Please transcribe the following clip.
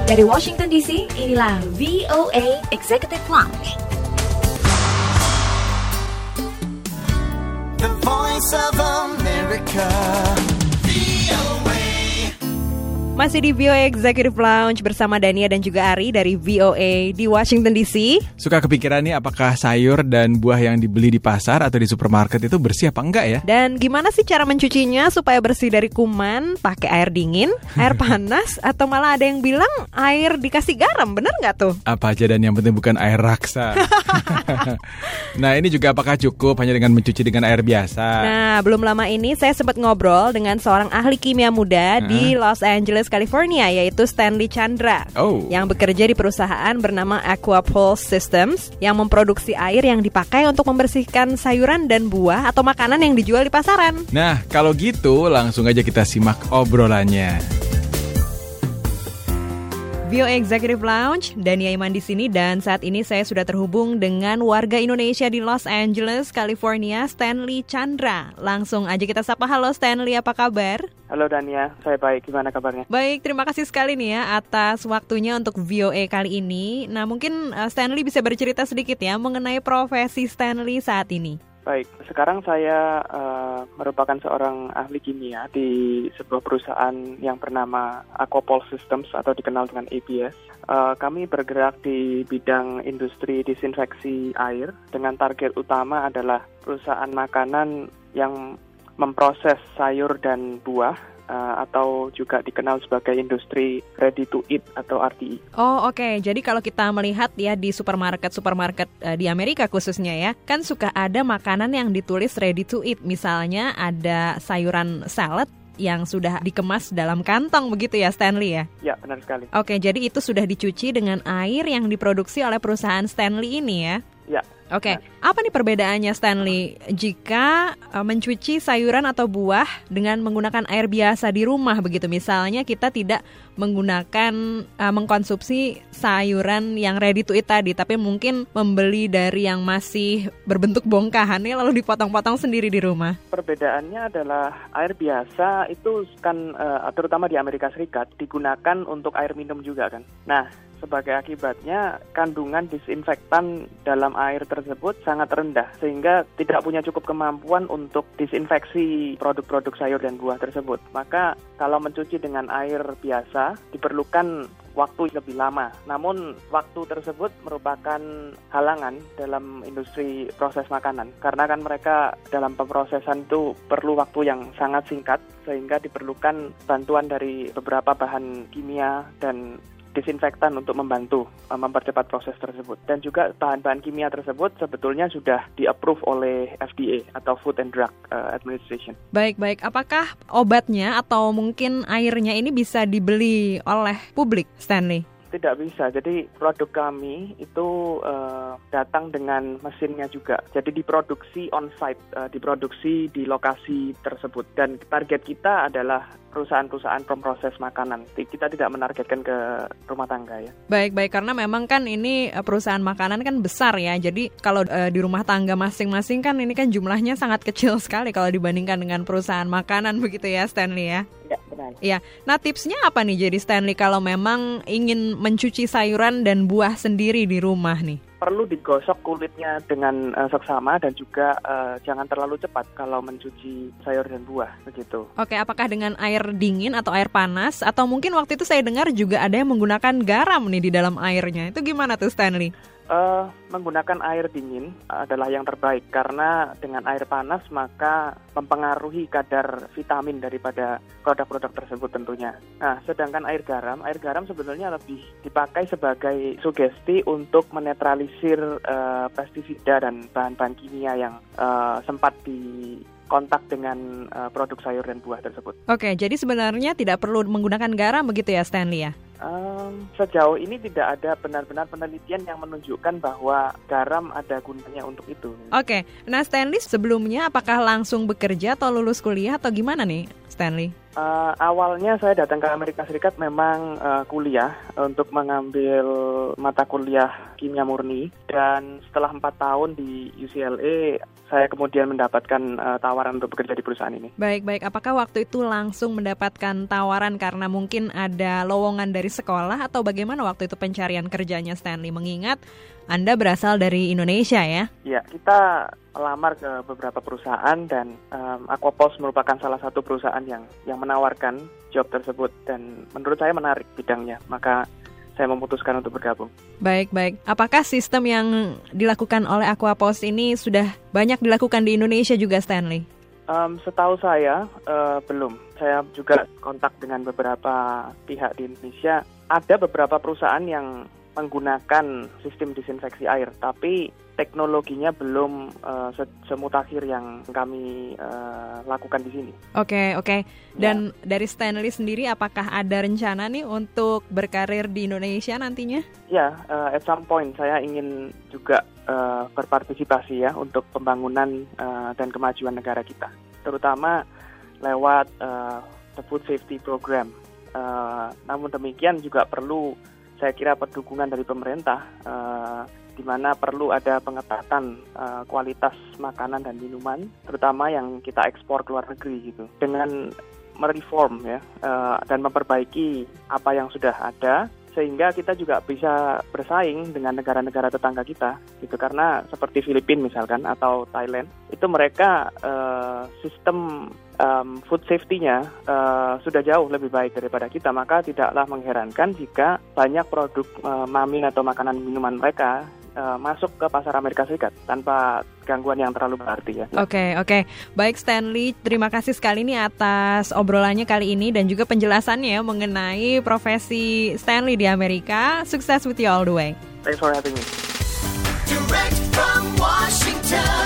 Dari Washington DC, inilah VOA Executive Lounge. The Voice of America. Masih di VOA Executive Lounge bersama Dania dan juga Ari dari VOA di Washington DC. Suka kepikiran nih apakah sayur dan buah yang dibeli di pasar atau di supermarket itu bersih apa enggak ya? Dan gimana sih cara mencucinya supaya bersih dari kuman? Pakai air dingin, air panas, atau malah ada yang bilang air dikasih garam, bener nggak tuh? Apa aja dan yang penting bukan air raksa. Nah ini juga apakah cukup hanya dengan mencuci dengan air biasa? Nah belum lama ini saya sempat ngobrol dengan seorang ahli kimia muda di Los Angeles, California, yaitu Stanley Chandra, yang bekerja di perusahaan bernama Aquapulse Systems yang memproduksi air yang dipakai untuk membersihkan sayuran dan buah atau makanan yang dijual di pasaran. Nah, kalau gitu langsung aja kita simak obrolannya. VOA Executive Lounge, Dania Iman di sini dan saat ini saya sudah terhubung dengan warga Indonesia di Los Angeles, California, Stanley Chandra. Langsung aja kita sapa. Halo Stanley, apa kabar? Halo Dania, saya baik. Gimana kabarnya? Baik, terima kasih sekali nih ya atas waktunya untuk VOA kali ini. Nah mungkin Stanley bisa bercerita sedikit ya mengenai profesi Stanley saat ini. Baik, sekarang saya merupakan seorang ahli kimia di sebuah perusahaan yang bernama Aquapulse Systems atau dikenal dengan APS. Kami bergerak di bidang industri disinfeksi air dengan target utama adalah perusahaan makanan yang memproses sayur dan buah atau juga dikenal sebagai industri ready to eat atau RTE. Oh oke. Jadi kalau kita melihat ya di supermarket di Amerika khususnya ya, kan suka ada makanan yang ditulis ready to eat. Misalnya ada sayuran salad yang sudah dikemas dalam kantong begitu ya Stanley ya? Ya benar sekali. Oke, jadi itu sudah dicuci dengan air yang diproduksi oleh perusahaan Stanley ini ya? Ya. Oke, apa nih perbedaannya Stanley jika mencuci sayuran atau buah dengan menggunakan air biasa di rumah begitu? Misalnya kita tidak mengkonsumsi sayuran yang ready to eat tadi, tapi mungkin membeli dari yang masih berbentuk bongkahan lalu dipotong-potong sendiri di rumah. Perbedaannya adalah air biasa itu kan terutama di Amerika Serikat digunakan untuk air minum juga kan. Nah, sebagai akibatnya kandungan disinfektan dalam air tersebut sangat rendah sehingga tidak punya cukup kemampuan untuk disinfeksi produk-produk sayur dan buah tersebut. Maka kalau mencuci dengan air biasa diperlukan waktu lebih lama. Namun waktu tersebut merupakan halangan dalam industri proses makanan karena kan mereka dalam pemrosesan itu perlu waktu yang sangat singkat sehingga diperlukan bantuan dari beberapa bahan kimia dan disinfektan untuk membantu mempercepat proses tersebut. Dan juga bahan-bahan kimia tersebut sebetulnya sudah di-approve oleh FDA atau Food and Drug Administration. Baik. Apakah obatnya atau mungkin airnya ini bisa dibeli oleh publik, Stanley? Tidak bisa, jadi produk kami itu datang dengan mesinnya juga. Jadi diproduksi on-site, diproduksi di lokasi tersebut. Dan target kita adalah perusahaan-perusahaan pemproses makanan. Kita tidak menargetkan ke rumah tangga ya. Baik, karena memang kan ini perusahaan makanan kan besar ya. Jadi kalau di rumah tangga masing-masing kan ini kan jumlahnya sangat kecil sekali kalau dibandingkan dengan perusahaan makanan begitu ya Stanley ya. Ya, benar. Iya. Nah, tipsnya apa nih jadi Stanley kalau memang ingin mencuci sayuran dan buah sendiri di rumah nih? Perlu digosok kulitnya dengan seksama dan juga jangan terlalu cepat kalau mencuci sayur dan buah begitu. Oke, apakah dengan air dingin atau air panas atau mungkin waktu itu saya dengar juga ada yang menggunakan garam nih di dalam airnya. Itu gimana tuh Stanley? Menggunakan air dingin adalah yang terbaik karena dengan air panas maka mempengaruhi kadar vitamin daripada produk-produk tersebut tentunya. Nah, sedangkan air garam sebenarnya lebih dipakai sebagai sugesti untuk menetralisir pestisida dan bahan-bahan kimia yang sempat di kontak dengan produk sayur dan buah tersebut. Oke, jadi sebenarnya tidak perlu menggunakan garam begitu ya Stanley ya? Sejauh ini tidak ada benar-benar penelitian yang menunjukkan bahwa garam ada gunanya untuk itu. Oke, nah Stanley sebelumnya apakah langsung bekerja atau lulus kuliah atau gimana nih Stanley? Awalnya saya datang ke Amerika Serikat memang kuliah untuk mengambil mata kuliah kimia murni, dan setelah 4 tahun di UCLA saya kemudian mendapatkan tawaran untuk bekerja di perusahaan ini. Baik. Apakah waktu itu langsung mendapatkan tawaran karena mungkin ada lowongan dari sekolah, atau bagaimana waktu itu pencarian kerjanya Stanley? Mengingat Anda berasal dari Indonesia ya? Iya, kita melamar ke beberapa perusahaan dan Aquapulse merupakan salah satu perusahaan yang menawarkan job tersebut, dan menurut saya menarik bidangnya, maka saya memutuskan untuk bergabung. Baik. Apakah sistem yang dilakukan oleh Aquapulse ini sudah banyak dilakukan di Indonesia juga, Stanley? Setahu saya belum. Saya juga kontak dengan beberapa pihak di Indonesia. Ada beberapa perusahaan yang menggunakan sistem disinfeksi air, tapi teknologinya belum semutakhir yang kami lakukan di sini. Oke. Dan dari Stanley sendiri, apakah ada rencana nih untuk berkarir di Indonesia nantinya? Ya, at some point saya ingin juga berpartisipasi ya untuk pembangunan dan kemajuan negara kita, terutama lewat the Food Safety Program. Namun demikian juga perlu, saya kira, pendukungan dari pemerintah, di mana perlu ada pengetatan kualitas makanan dan minuman, terutama yang kita ekspor ke luar negeri gitu, dengan mereform ya dan memperbaiki apa yang sudah ada, sehingga kita juga bisa bersaing dengan negara-negara tetangga kita gitu. Karena seperti Filipina misalkan atau Thailand, itu mereka sistem food safety-nya sudah jauh lebih baik daripada kita, maka tidaklah mengherankan jika banyak produk mamin atau makanan minuman mereka masuk ke pasar Amerika Serikat tanpa gangguan yang terlalu berarti ya. Oke. Baik Stanley, terima kasih sekali nih atas obrolannya kali ini dan juga penjelasannya mengenai profesi Stanley di Amerika. Sukses with you all the way. Thanks for having me. Direct from Washington.